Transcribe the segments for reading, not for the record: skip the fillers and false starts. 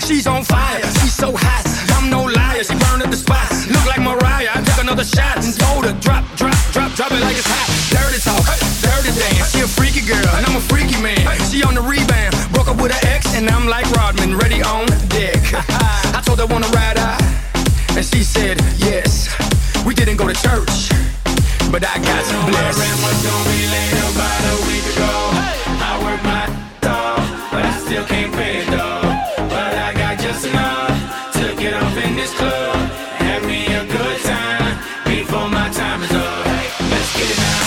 She's on fire, she's so hot, I'm no liar. She burned at the spot, look like Mariah. I took another shot and told her, drop it like it's hot. Dirty talk, dirty dance. She a freaky girl and I'm a freaky man. She on the rebound, broke up with her ex, and I'm like Rodman, ready on deck. I told her wanna ride out, and she said yes. We didn't go to church, but I got some blessed. My rent was gonna be late about a week ago. I work my dog, but I still can't pay it though. But I got just enough to get up in this club, have me a good time before my time is up. Let's get it now.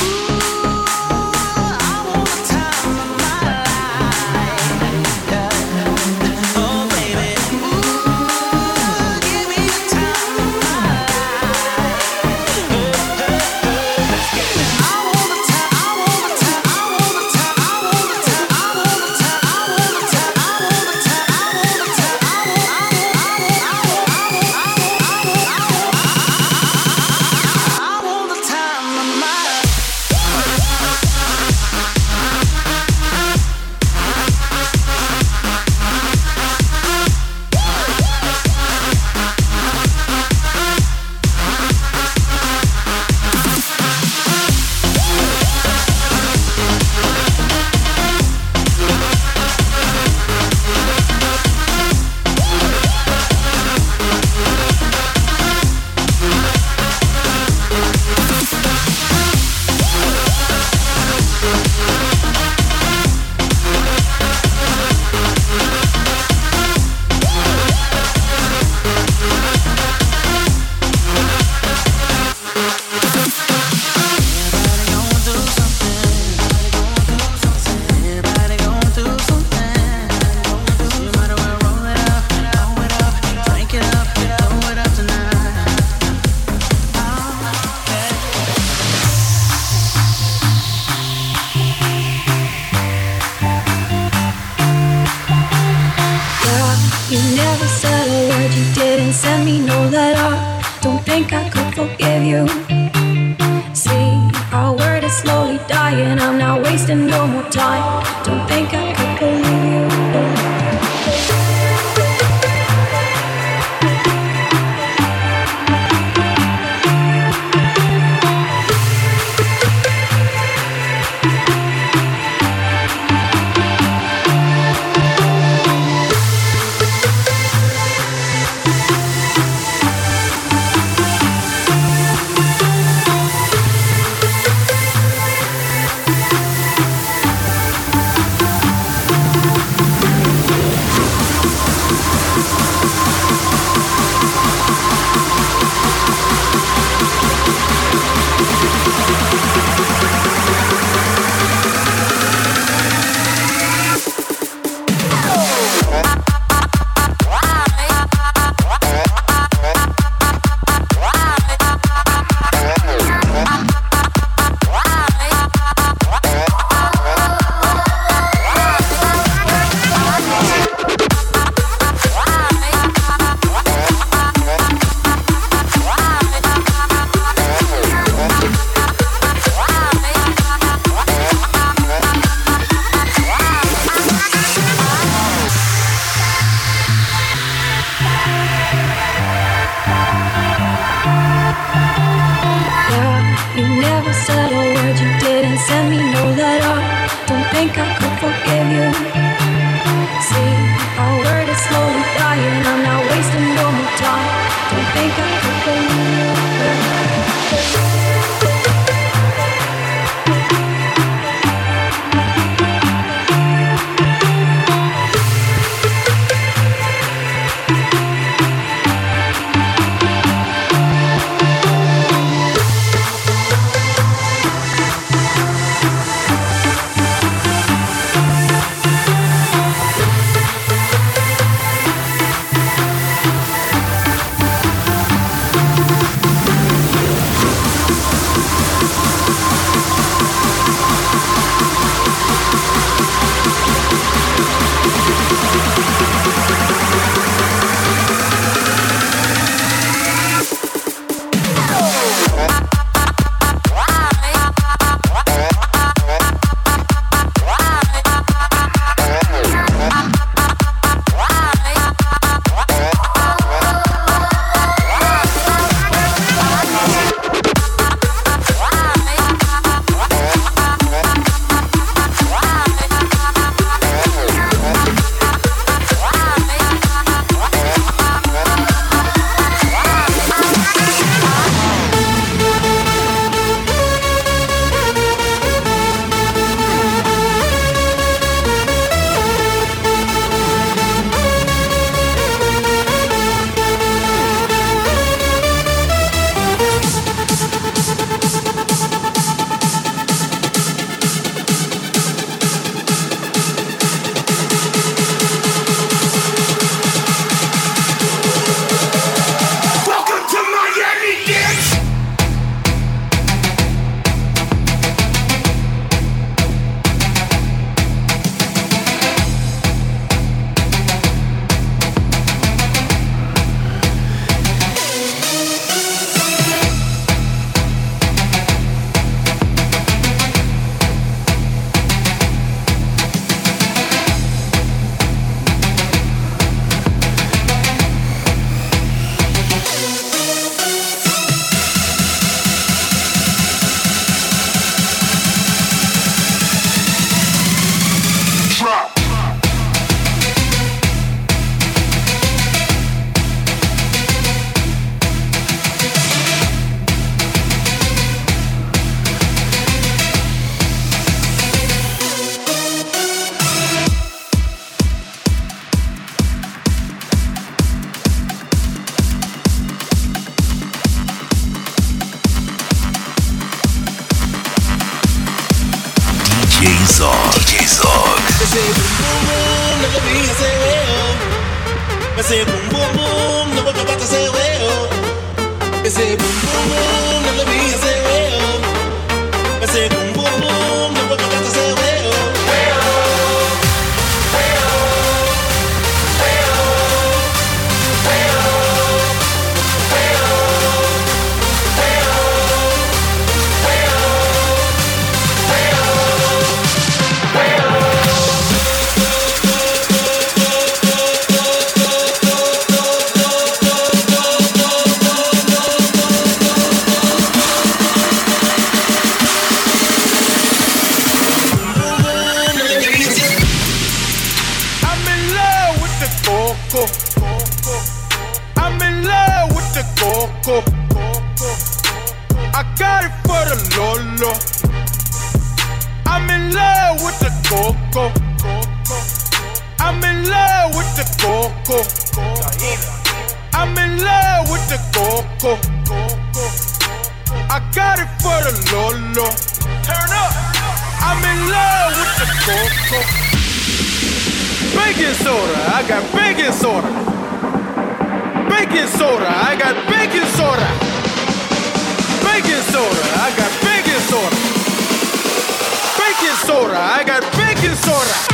Zog. DJ Zog. They say boom boom boom, never be I say well. They say boom boom boom, never go back to say well. They say boom boom boom, never be I say well. They say boom boom boom, never go back to say well. I'm in love with the coco. I got it for the Lolo. I'm in love with the coco. I'm in love with the coco. I'm in love with the coco. I got it for the Lolo. Turn up. I'm in love with the coco. Baking soda, I got baking soda. Baking soda, I got baking soda. Baking soda, I got baking soda. Baking soda, I got baking soda.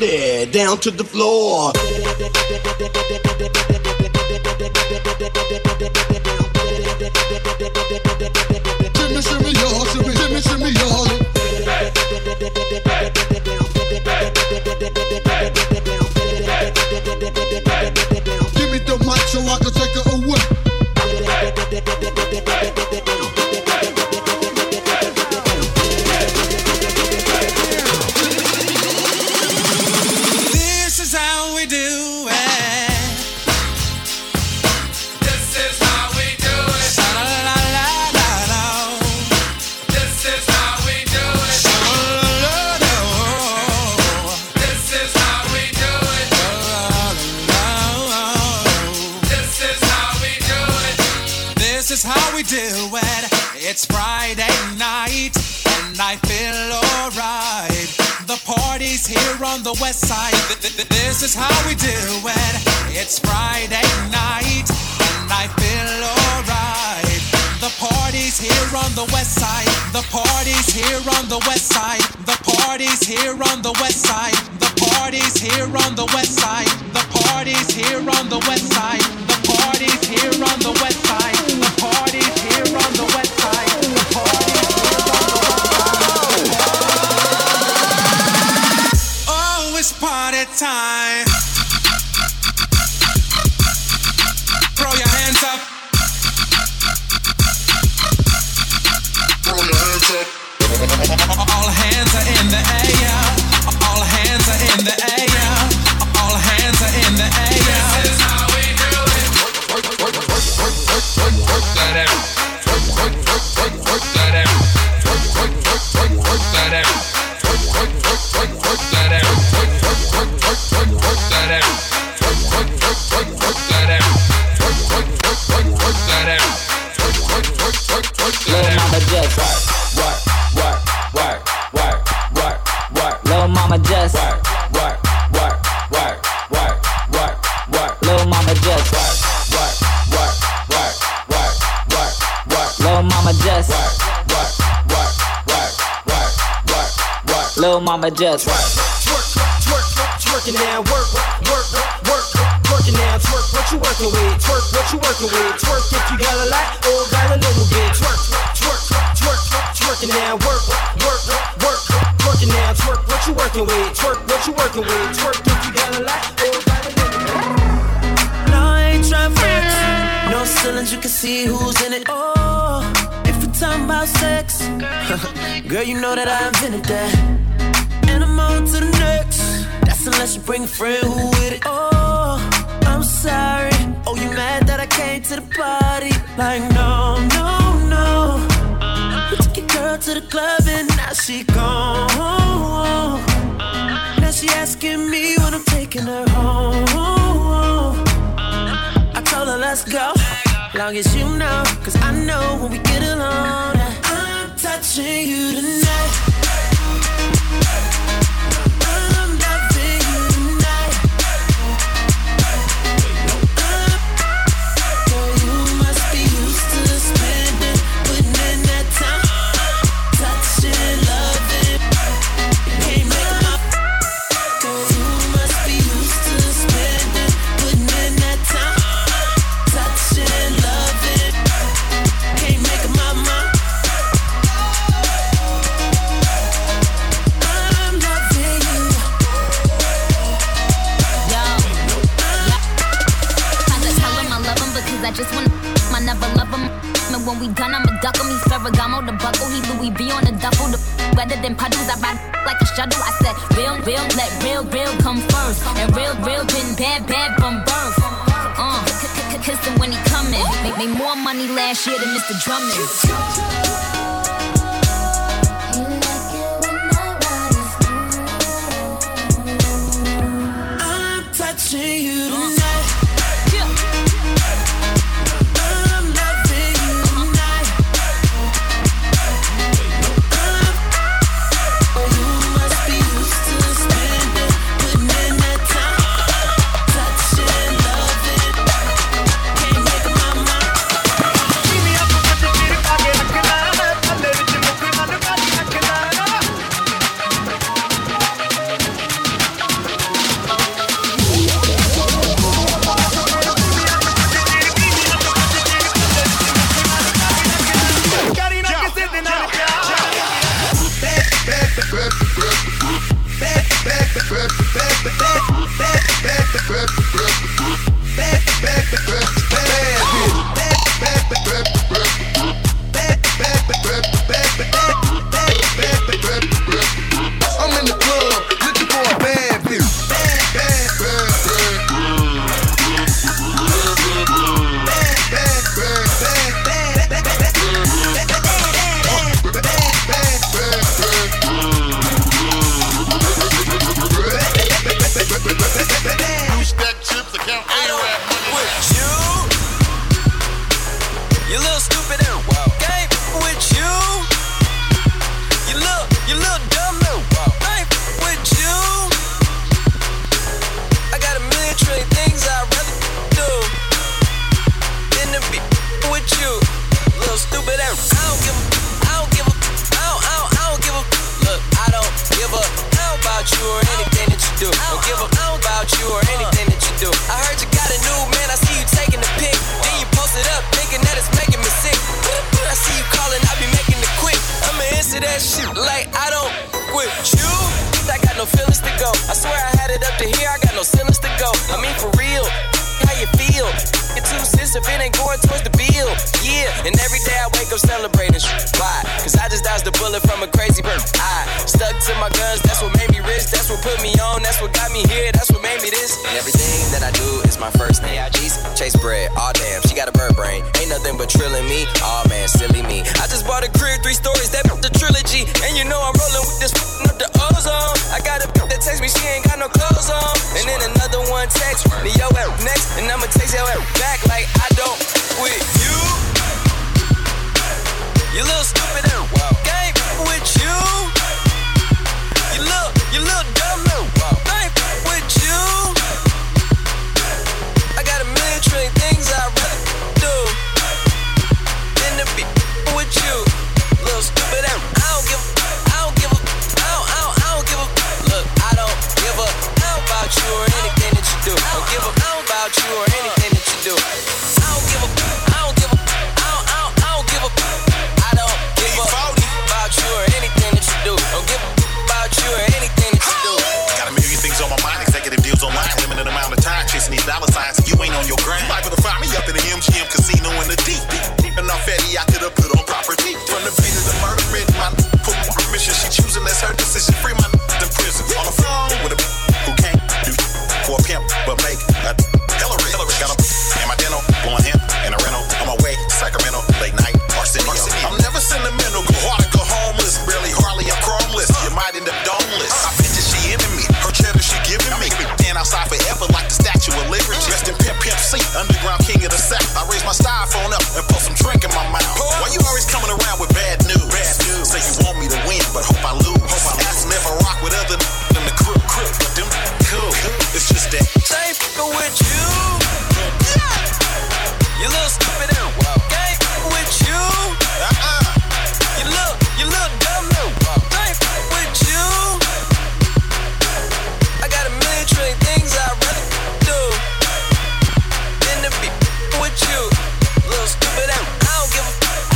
booty down to the floor. Shimmy, shimmy, y'all, shimmy, shimmy, shimmy, y'all. Give me the mic so I can take it away. This is how we do it. This is how we do it. Sha-la-la-la-la-la. This is how we do it. Sha-la-la-la-la. This is how we do it. La-la-la-la. This is how we do it. This is how we do it. It's Friday night and I feel alright. The party's here on the west side. This is how we do it. It's Friday night and I feel alright. The party's here on the west side. The party's here on the west side. The party's here on the west side. The party's here on the west side. The party's here on the west side. The party's here on the west side. The party's here on the west side. The party's here on the west side. Oh, it's party time. Throw your hands up. Throw your hands up. All hands are in the air. All hands are in the air. All hands are in the air. This is how we do it. Work that out. Work that out. Work that out. Work that out. Lil' mama just Lil' mama just Lil' mama just Lil' mama just Lil' mama just Twerking now, work, working now, twerk, what you working with, twerk, what you working with, twerk if you got a lot, or got a little bit, twerking now, work, working now, twerk, what you working with, twerk, what you working with, twerk if you got a lot, or got a little bit. No, I ain't trying flex, no ceilings, you can see who's in it, oh, if we're talking about sex, girl, you know that I invented that, and I'm on to the next. That's unless you bring a friend who with it. Oh, I'm sorry. Oh, you mad that I came to the party? Like, no. You took your girl to the club and now she gone. Now she asking me when I'm taking her home. I told her let's go, long as you know, cause I know when we get along, I'm touching you tonight. When we done, I'ma duck him. He's Ferragamo, the buckle. He Louis V on the duffel. The wetter than puddles. I ride like a shuttle. I said, real, let real come first. And real been bad from birth. Kiss him when he coming. Made more money last year than Mr. Drummond. I'm touching you tonight. Give me up, get it, that shit like I don't with you. I got no feelings to go. I swear I had it up to here, I got no ceilings to go. I mean for real, how you feel? Get 2 cents if it ain't going towards the bill. Yeah, and every day I wake up celebrating. Why? Cause I just dodged a bullet from a crazy bird. I stuck to my guns, that's what made me rich. That's what put me on, that's what got me here. That's what made me this. And everything that I do is my first name. Chase bread, aw damn, she got a bird brain. Ain't nothing but trilling me, aw man, silly me. I just bought a crib, 3 stories, that the trilogy. And you know I'm rolling with this up the ozone. I got a that text me, she ain't got no clothes on. And then another one text me, yo next, and I'ma text your back like I don't with you. You little stupid and game with you. You little dumb game with you. I got a million trillion things I'd rather do than to be with you. Little stupid and I don't give a. Look, I don't give a about you or anything that you do. Don't give a about you or anything that you do. I don't give a about you or anything that you do. Don't give a about you or anything that you do. Got a million things on my mind, executive deals online, limited amount of time, chasing these dollar signs. You ain't on your grind. You liable to find me up in the MGM casino in the deep. Enough fatty I could've put on property. From the pain of the murder, my put permission. She choosing, that's her decision. Free my in prison. On the phone with a who can't do for a pimp, but make a Hillary. Got a in my dental, blowing him in a rental. On my way, Sacramento, late night, Arsenio. I'm never sentimental, go hard, go homeless. Barely, hardly, I'm chromeless. You might end up domeless. I bet that she into me, her cheddar she giving me. Stand outside forever like the Statue of Liberty. Rest in Pimp C, underground king of the South. I raise my styrofoam up and put some drink in my mouth. Why you always coming around with bad news? Say you want me to win, but hope I lose. Ask them if I rock with other than the crew, but them cool. It's just that they f***ing with you. You little stupid and game with you. You little dumb they f***ing with you. I got a million trillion things I'd rather do than to be with you. Little stupid and I don't give a.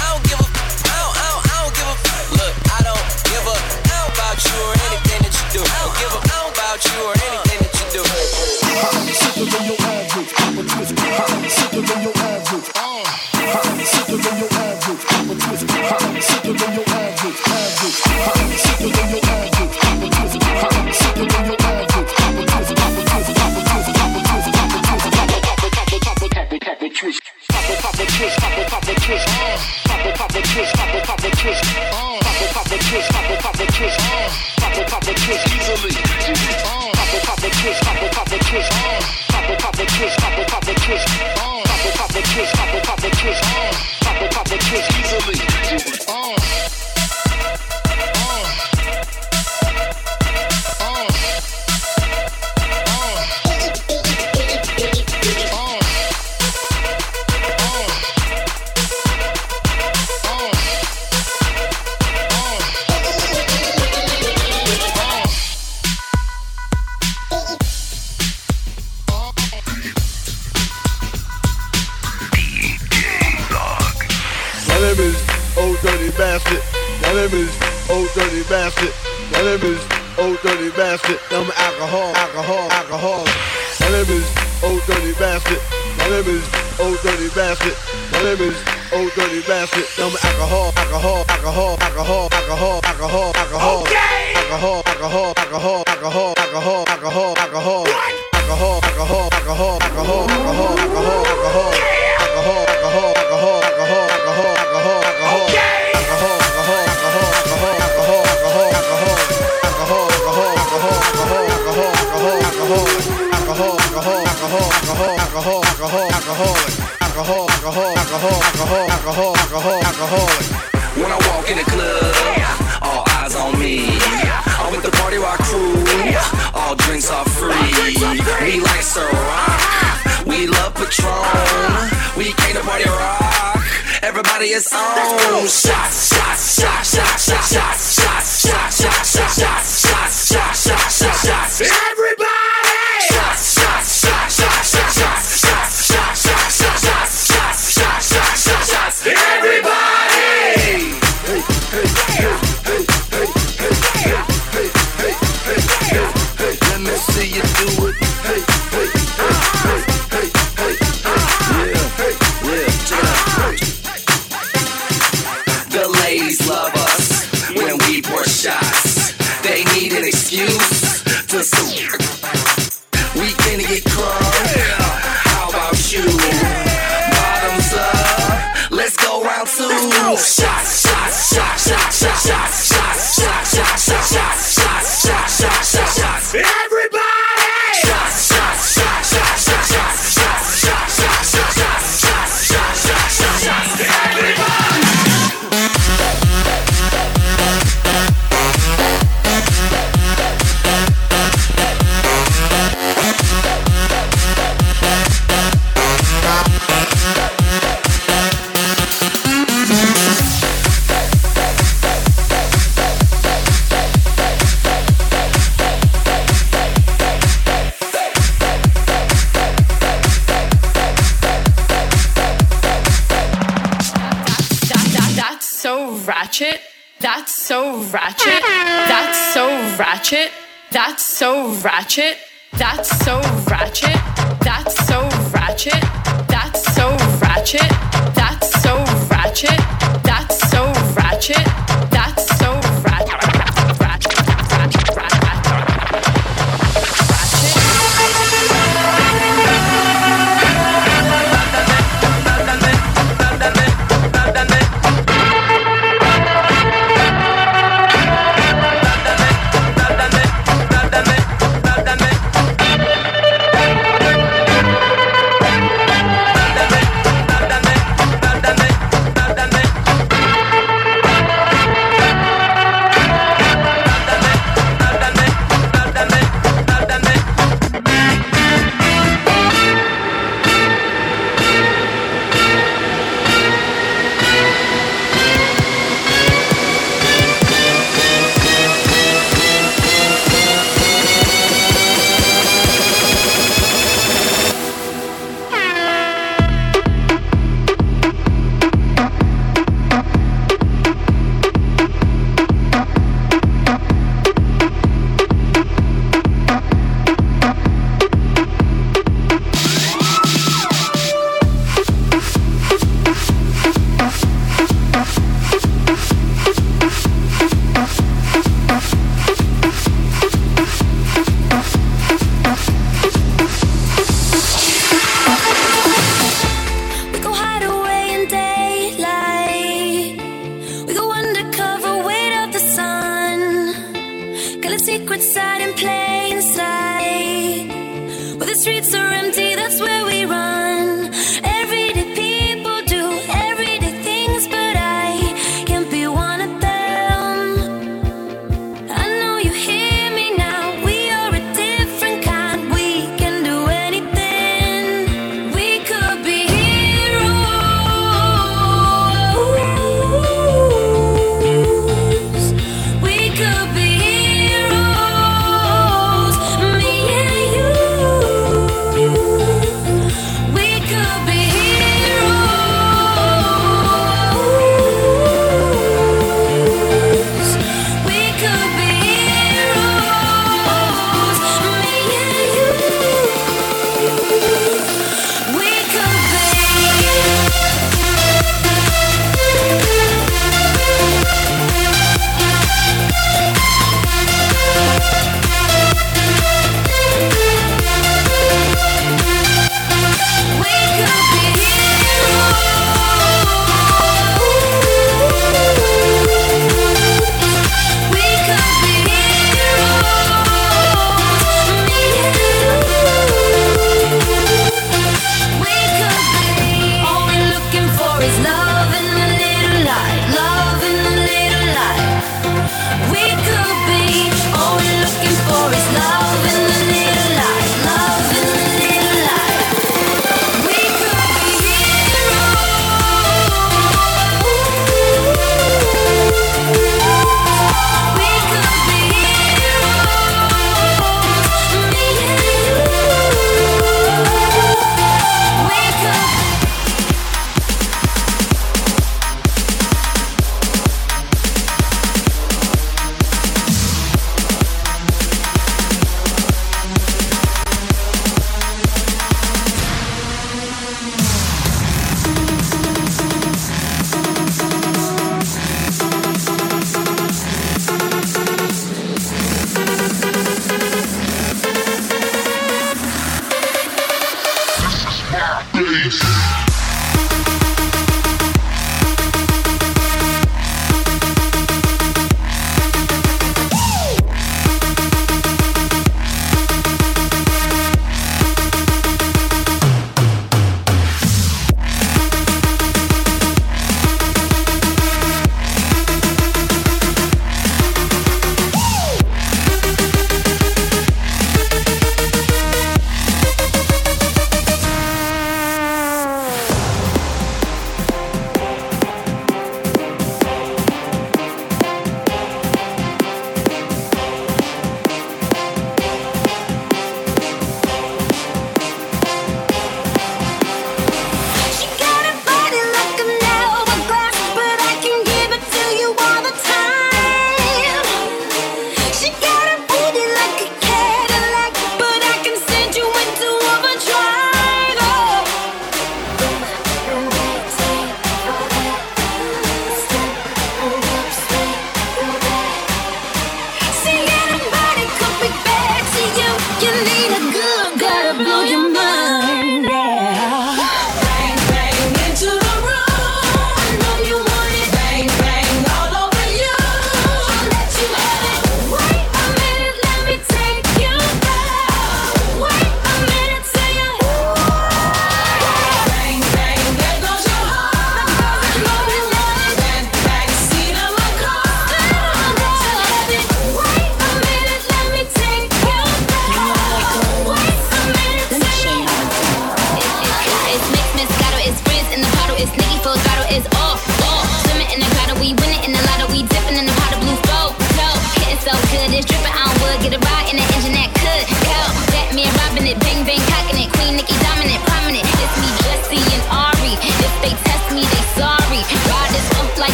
Look, I don't give a about you or anything that you do. Don't give a about you or anything that you do. Sicker than your average, Papa Twist. Sicker than your average. Sicker than your average, Papa Twist. Sicker than your average, Sicker than your average, Papa Twist. Sicker than your average, Papa Twist. Papa Twist, Papa Twist, Papa Twist, Papa Twist, Papa Twist. Papa Twist, Papa Twist, Papa Twist, Papa Twist, Papa Twist, Papa Twist, Papa Twist, easily. Papa Twist, Papa Twist, Papa Twist, Papa Twist, Papa Twist, Papa Twist, Papa Twist, easily. Bastard. My name is Old Dirty Bastard. My name is Old Dirty Bastard. I'm alcohol. My name is Old Dirty Bastard. My name is Old Dirty Bastard. My name is Old Dirty Bastard. I'm alcohol. When I walk in the club, all eyes on me. I'm with the party rock crew, all drinks are free. We like Ciroc, we love Patron. We came to party rock, everybody is on. Shots, shots, shots, shots, shots, shots, shots, shots, shots, shots, shots, shots, shots, shots, shots, shots. Everybody! Shots, shots, shots, shots, shots, shots, shots, shots, shots, shots, shots, shots, shots, shots, shots, shots. Everybody! Hey, hey, hey, hey. gays love us when we pour shots. They need an excuse to sue. We finna get crunk. How about you? Bottoms up. Let's go round two. Shots, shots, shots, shots, shots, shots, shots, shots, shots, shots, shots, shots, shots, shots, shots, shots. Everybody! Shots, shots, shots, shots, shots, shots, shots, shots, shots, shots, shots, shots, shots, shots, shots. Everybody! Ratchet. That's so ratchet. That's so ratchet. That's so ratchet. That's so ratchet. That's so ratchet. That's so ratchet. That's so ratchet. That's so ratchet. That's so ratchet.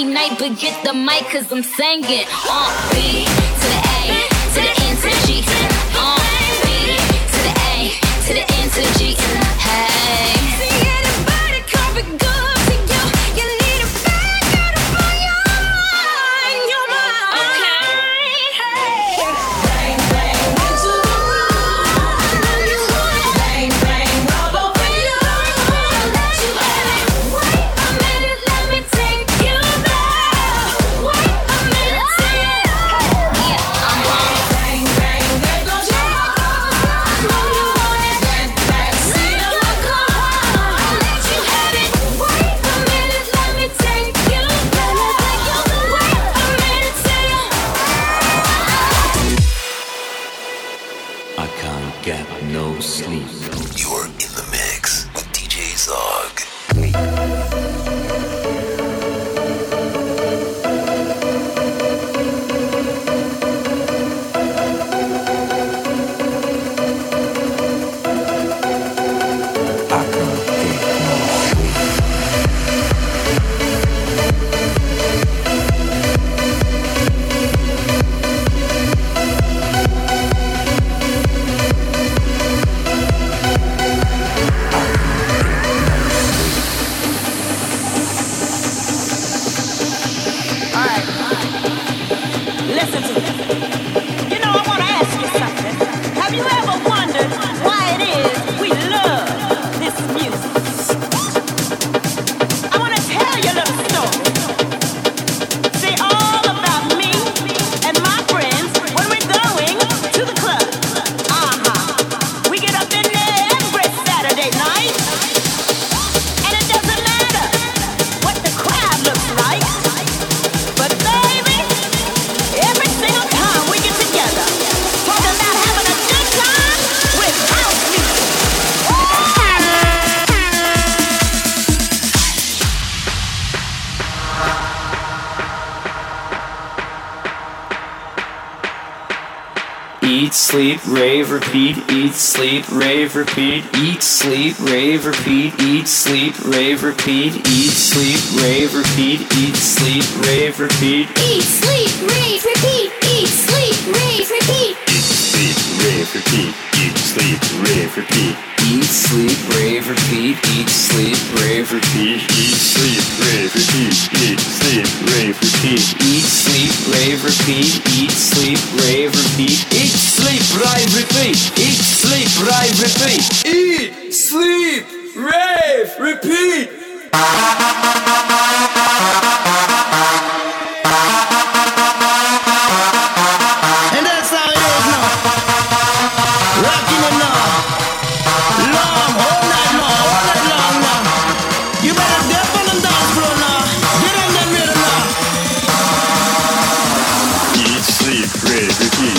any night, but get the mic, cause I'm singing. B to the A, to the N, to the G. B to the A, to the N, to the G. Hey. See anybody coming good to you? You need a bag out on your mind, your mind. Okay. Hey. Bang, bang, into the room. Bang, bang, all over you. Let you have it. Wait a minute, let me take you there. Wait a minute, yeah, I'm on. Bang, bang, there goes your heart. I know you want it. Bang, bang, see the look on. Let you have it. Wait a minute, let me take you there. Wait a minute, say I can't get no sleep. You're in the mix with DJ Zog. Listen to me. You know, I want to ask you something. Have you ever wondered why it is we love this music? I want to tell you a little story. See, all about me and my friends when we're going to the club. We get up in there every Saturday night, and it doesn't matter what the crowd looks like. But baby, every single time we get together, talking about having a good time with house music. Eat, sleep, rave, repeat. Eat, sleep, rave, repeat. Eat, sleep, rave, repeat. Eat, sleep, rave, repeat. Eat, sleep, rave, repeat. Eat, sleep, rave, repeat. Eat, sleep, rave, repeat. Eat, sleep, rave, repeat. Eat, sleep, rave, repeat. Eat, sleep, rave, repeat. Eat, sleep, rave, repeat. Eat, sleep, rave, repeat. Eat, sleep, rave, repeat. Eat, sleep, rave, repeat. Eat, sleep, rave, repeat. Eat, sleep, rave, repeat. Eat, sleep, rave, repeat. Eat, sleep, rave, repeat. Eat, sleep, rave, repeat. And that's how it is now. Rocking it now. Long, all night long now. You better dip on the dance floor now. Get on that rhythm now. Eat, sleep, rave, repeat.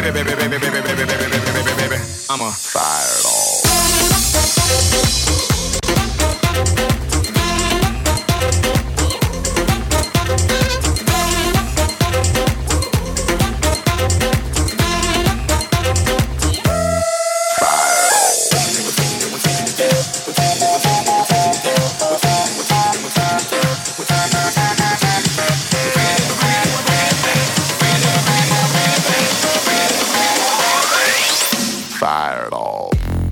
baby. I'm a fire it all. Fire it all.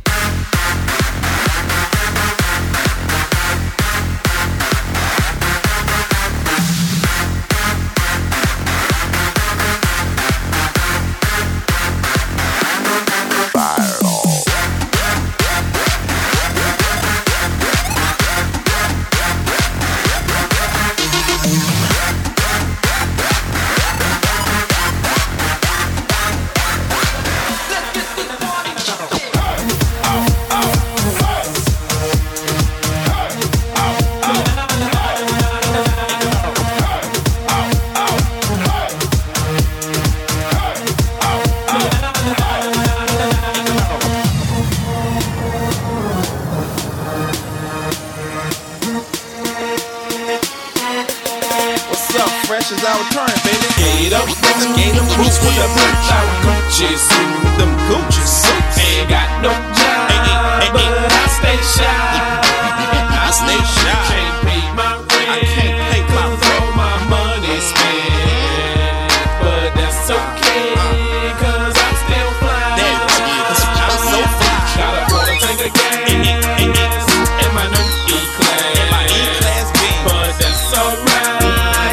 Is our turn, baby. Skate up, boots with the bitch. Our Gucci suit, them Gucci suits. Ain't got no job, but I stay shy. I stay shy. Can't pay my rent. I can't pay my rent. All my money spent, but that's okay, 'cause I'm still fly. I'm so fly. Got a quarter tank of gas in my new E-class, but that's alright.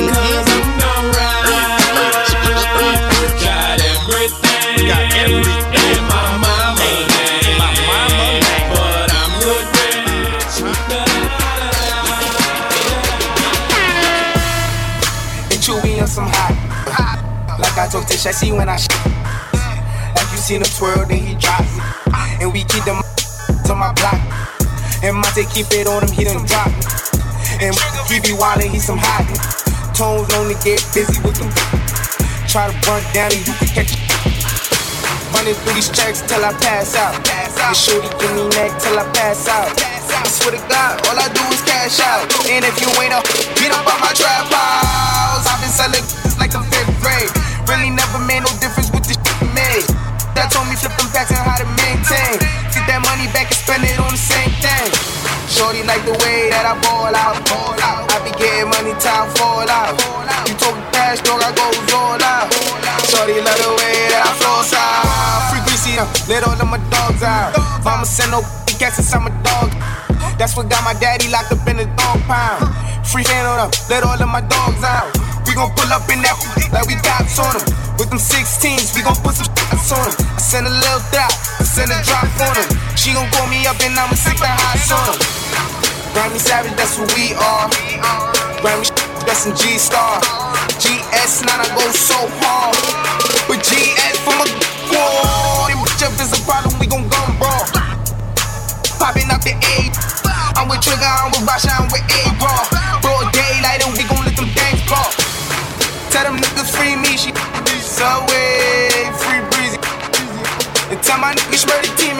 I talk to Shashy when I like you seen him twirl, then he drop. And we keep them on my block. And Monte keep it on him, he done drop. And he be wildin', he some hot. Tones known to get busy with them. Try to run down and you can catch it. Running through these tracks till I pass out. And shorty give me neck till I pass out. I swear to God, all I do is cash out. And if you ain't up, get up on my trap house. I've been selling like the 5th grade. Really never made no difference with the shit made. That told me flip them packs and how to maintain. Get that money back and spend it on the same thing. Shorty like the way that I ball out. I be getting money, time fall out. You talking cash, dog, I goes all out. Shorty love the way that I floss out. Free greasy, let all of my dogs out. Mama send no cats inside my dog. That's what got my daddy locked up in the dog pound. Free fan on them, let all of my dogs out. We gon' pull up in that like we cops on them. With them 16s, we gon' put some shots on them. I send a little drop, I send a drop on them. She gon' call me up and I'ma stick the hots on them. Grammy Savage, that's who we are. Grammy that's some G-Star. GS9, I go so hard. With GS from a wall. Them bitch up is a problem, we gon' gun brawl. Popping out the A. I'm with Trigger, I'm with Rasha, I'm with A-Raw. Broad daylight and we gon' let them gangs ball. Tell them niggas free me, she Subway, free breezy. And tell my niggas ready team.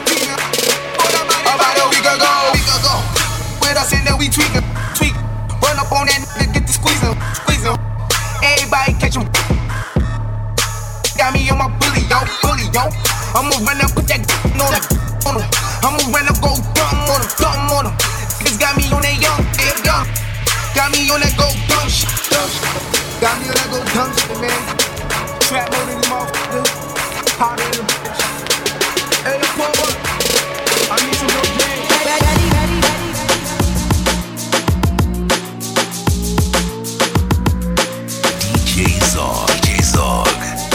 About a week ago, with us and then we tweak. Run up on that nigga, get the squeezing. Everybody catch him. Got me on my bully, yo. I'ma run up, put that on him. I'ma run up, go dumb on him. Niggas got me on that young. Got me on that go dumb shit. Got me on that go dumb shit, man. Trap mode in the motherfucker. Hot in the bitch. Hey, the pull up. I need some real game. DJ Zog.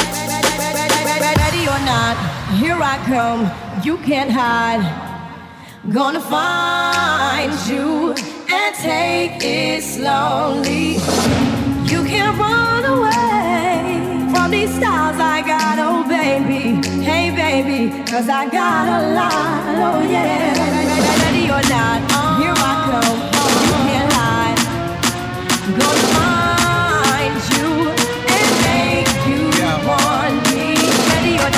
Ready or not, here I come. You can't hide. Gonna find you and take it slowly. You can't run away from these styles I got, oh baby. Hey baby, 'cause I got a lot, oh yeah. Ready or not, here I come. You can't hide. Gonna find you and make you want me. Ready or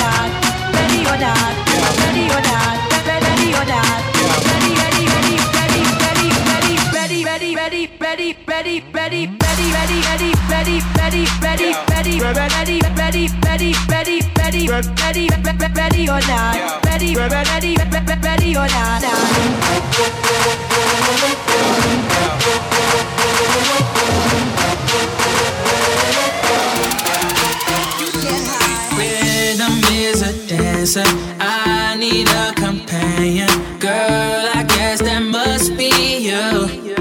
or not? Ready or not? Rhythm is a dancer. I need a companion. Girl, I guess that must be you.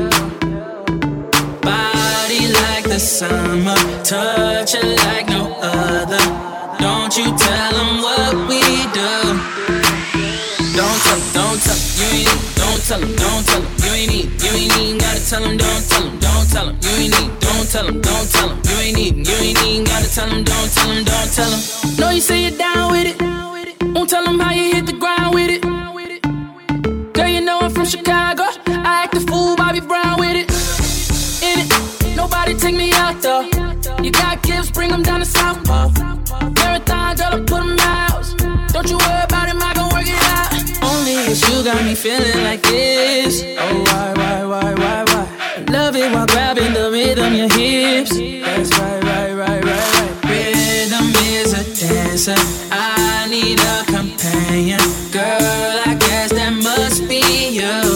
Body like the summer, touch it like no other. Don't you tell them what we do. Don't tell them, you ain't, don't tell them, you ain't even gotta tell them, don't tell them, you ain't need, don't tell them, you ain't even gotta tell them, don't tell them. Know you say you're down with it, won't tell them how you hit the ground with it. Girl, you know I'm from Chicago, I act a fool, Bobby Brown with it. In it, nobody take me out though. You got gifts, bring them down to South Pole. Marathon, girl, I put them out. Don't you worry about it, I gon' work it out. Only if you got me feeling like this. Oh, why? I love it while grabbing the rhythm, your hips. That's right. Rhythm is a dancer. I need a companion. Girl, I guess that must be you.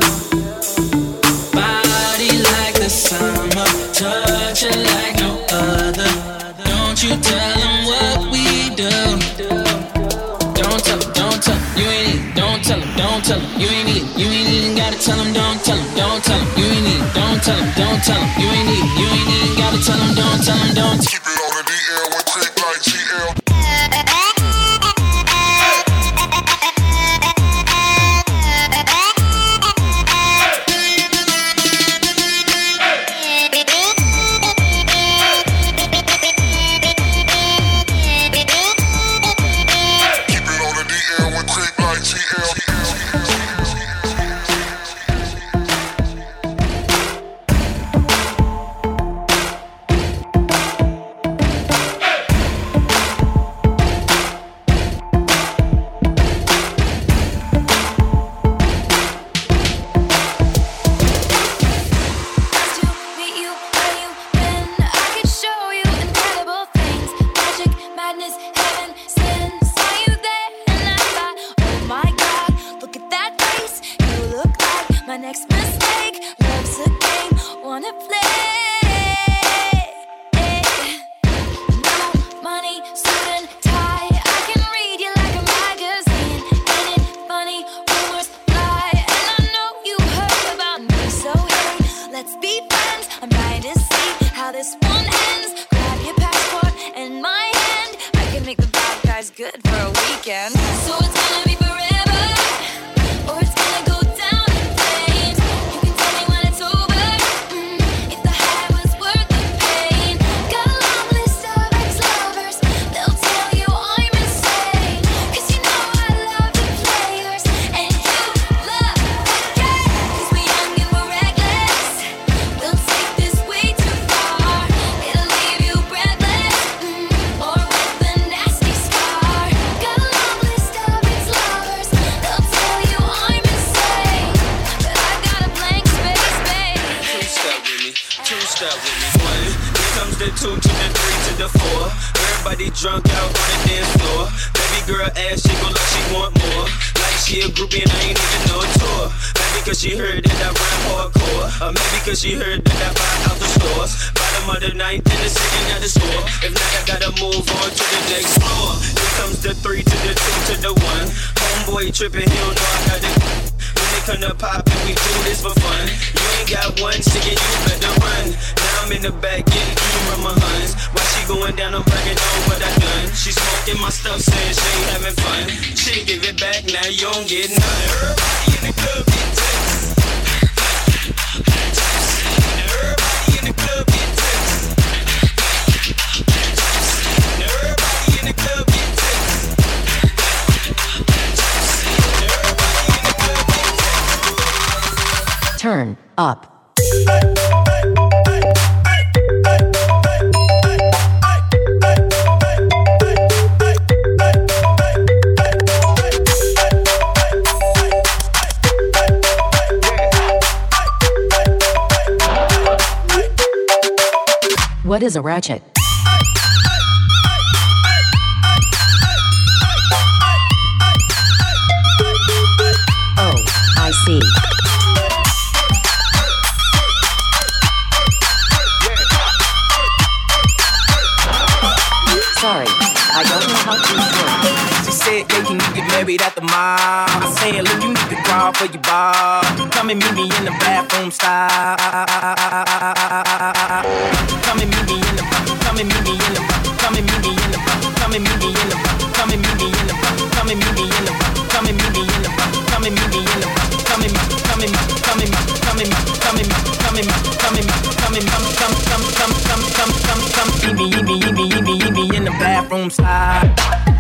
Body like the summer, touch it like no other. Don't you tell them what we do. Don't tell them, you ain't even, don't tell them, you ain't even gotta tell them, don't tell them, you ain't even, don't tell them, you ain't even gotta tell them, don't tell them, don't. Keep it on the DL with Trick like GL. She heard that I buy out the stores. Bottom of the ninth and the second at the store. If not, I gotta move on to the next floor. Here comes the 3 to the 2 to the 1. Homeboy tripping, he don't know I got it. When they come to pop and we do this for fun. You ain't got one ticket, you better run. Now I'm in the back getting eaten from my huns. While she going down, I'm bragging on what I done. She smoking my stuff, saying she ain't having fun. She give it back, now you don't get none. Everybody in the club get tips. Turn up. What is a ratchet? Oh, I see. Sorry, I don't know how to work. She said, yeah, can you get married at the mall? I said, look, you need to crawl for your bar. Come and meet me in the bathroom style. Come and meet me in the come and meet me in the come and meet me in the come and meet me in the come and meet me in the come and meet me in the come and meet me in the come and meet me in the come and come and come and come and come and come and come and come and come meet me in the bathroom style.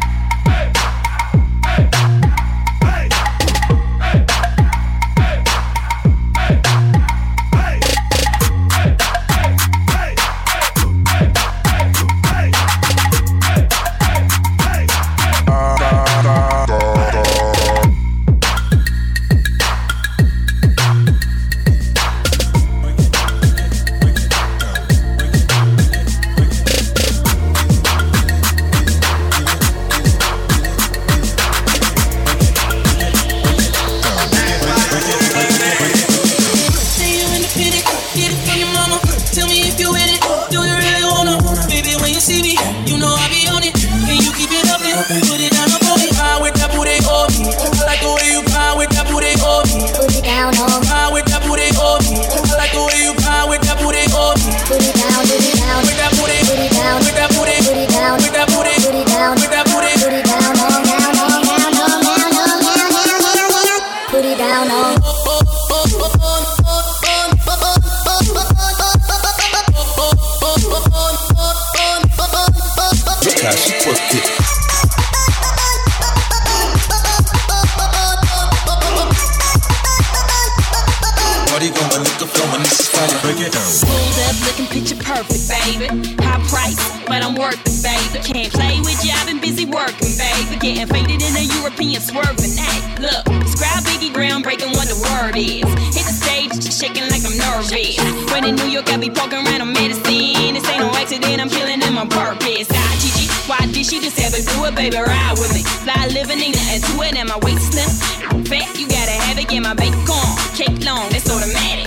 Baby, ride with me. Fly living in and to it, and my waist slim. Fat, you gotta have it. Get my bacon, cake long, that's automatic.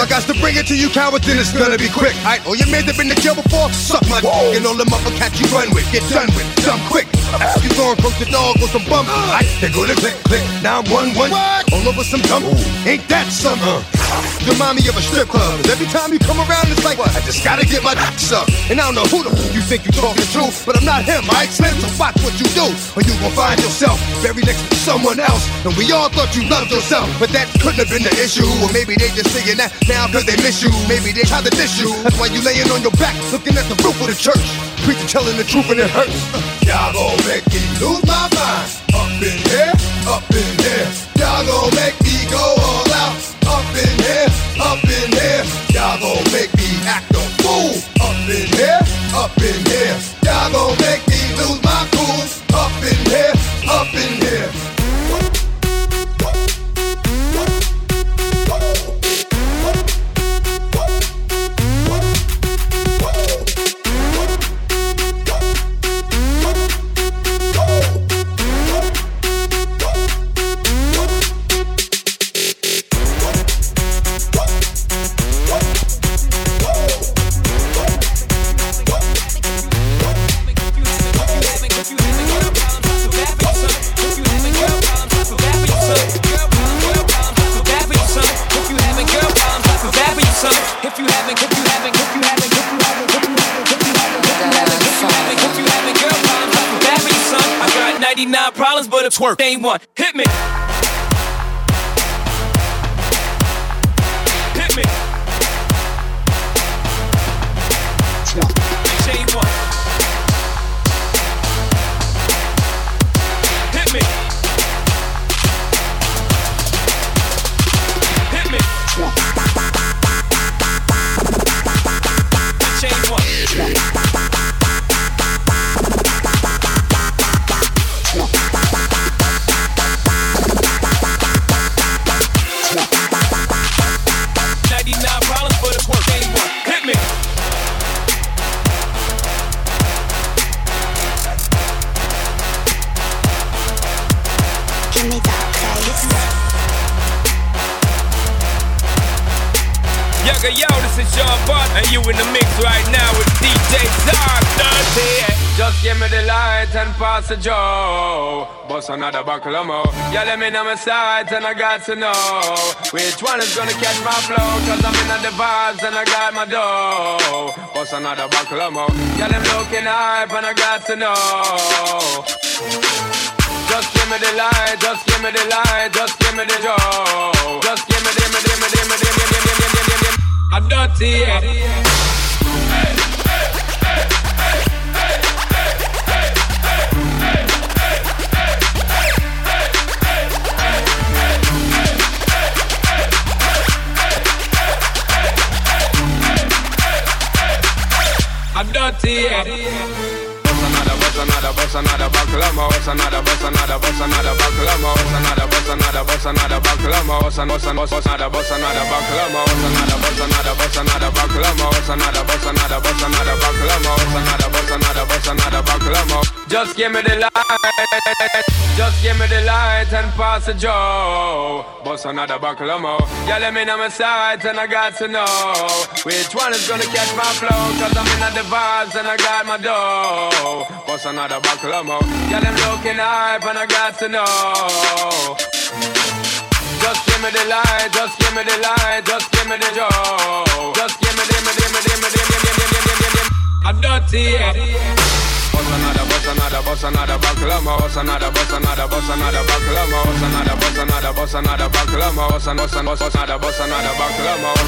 I got to bring it to you cowards, then it's gonna be quick. Alright, all your men that been to jail before, suck my dick. And all them upper cats you run with, get done with, dumb quick. You gon' approach the dog with some bum. Alright, they go to click, click, 911. All over some dumb. Ain't that something? You remind me of a strip club. Every time you come around, it's like, I just gotta get my dick sucked. And I don't know who the f you think you talking to, but I'm not him, alright, Slim? So watch what you do, or you gon' find yourself buried next to someone else. And we all thought you loved yourself, but that couldn't have been the issue. Or maybe they just saying that now cause they miss you. Maybe they try to diss you. That's why you laying on your back, looking at the roof of the church. Preacher telling the truth and it hurts. Y'all gon' make me lose my mind. Up in here, up in here. Y'all gon' make me go all out. Up in here, up in here. Y'all gon' make me act a fool. Up in here, up in here. Y'all gon' make me lose my cool. Up in here, up in here. Problems, but it's work. Ain't one. Hit me. Hit me. Chain one. Hit me. Hit me. Chain one. 99 problems, but it's work. Ain't one. Hit me. Give me that bass. Yo, this is John Bart, and you in the mix right now with DJ Zard Dirty. Just give me the light and pass the Joe. Bust another buckle of more. Yeah, let me know my sights and I got to know which one is gonna catch my flow. Cause I'm in the vibes and I got my dough. Bust another buckle of more. Yeah, them looking hype and I got to know. Just give me the light, just give me the light, just give me the Joe. Just give me, I'm dirty. I'm dirty. Bust another buckle of more. Bust another buckle of more. Bust another buckle of more. Bust another buckle of more. Bust another buckle of more. Bust another buckle of more. Just give me the light. Just give me the light and pass the Joe. Bust another buckle of more. Yeah, let me know my sights and I got to know which one is gonna catch my flow. Cause I'm in the vibes and I got my dough. Bust another buckle of more. Yeah, them looking hype and I got to know. Just give me the light, just give me the light, just give me the Joe. Just give me I'm dirty. Bust another buckle of more. Bust another buckle of more. Bust another buckle of more. Bust another buckle of more. Bust another buckle of more.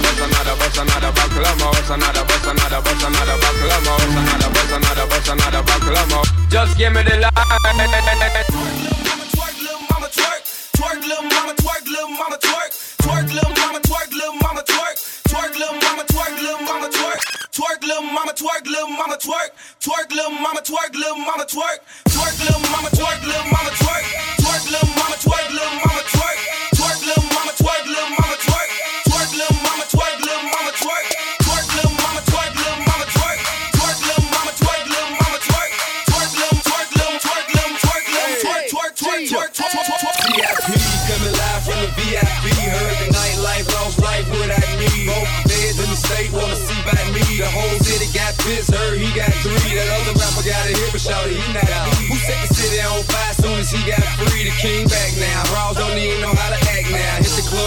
Just give me the light. Twerk, little mama, twerk. Twerk, little mama, twerk, little mama, twerk. Twerk, little mama, twerk, little mama, twerk. Twerk, little mama, twerk, little mama, twerk. Twerk, little mama, twerk, little mama, twerk. Twerk, little mama, twerk, little mama, twerk. Twerk, little mama, twerk, little mama, twerk. Twerk, little mama, twerk, little mama, twerk. Twerk, little mama, twerk, little mama, twerk. Twerk, little mama, twerk, little mama, twerk. Twerk, little mama, twerk, little mama, twerk. Twerk, little mama, twerk, little mama, twerk. Twerk, little twerk, little twerk, little twerk, little twerk, twerk. VIP coming live from the VIP. Heard the nightlife, lost life without me.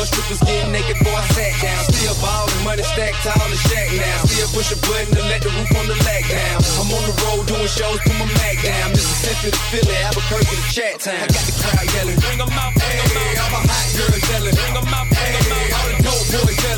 strippers getting naked before I sat down. Still ballin', money stacked tall in the shack now. Still push a button to let the roof on the lag down. I'm on the road doing shows, put my Mac down. Mississippi to Philly, Albuquerque to Chat Town. I got the crowd yelling, bring 'em out, hey, all my hot girls yelling, bring 'em out, hey, all the dope boys yelling.